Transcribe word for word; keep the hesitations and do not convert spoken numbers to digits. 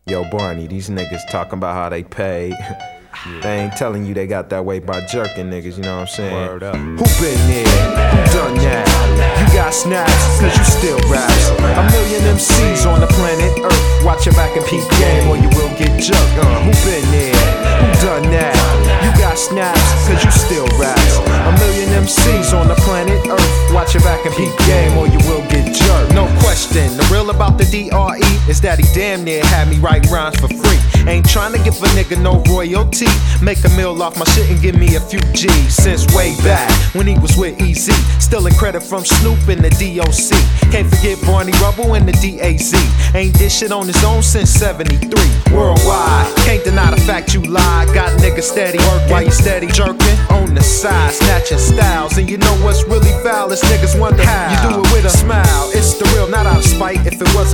Yo, Barney, these niggas talking about how they pay. They ain't telling you they got that way by jerking niggas, you know what I'm saying? Word up. Who been there? Who done that? You got snaps, cause you still raps. A million M Cs on the planet Earth. Watch your back and peep game or you will get jerked. Uh, who been there? Who done that? You got snaps, cause you still raps. A million M Cs on the planet Earth. Watch your back and peep game or you will get jerked. No question, the real about the D R E is that he damn near had me writing rhymes for free. Ain't trying to give a nigga no royalty. Make a meal off my shit and give me a few G's. Since way back when he was with E Z. Stealing credit from Snoop and the D O C. Can't forget Barney Rubble and the D A Z. Ain't this shit on his own since seventy-three. Worldwide, can't deny the fact you lied. Got niggas steady working while you steady jerking. On the side, snatching styles. And you know what's really foul is niggas wonder how you do it with a smile. It's the real, not out of spite. If it wasn't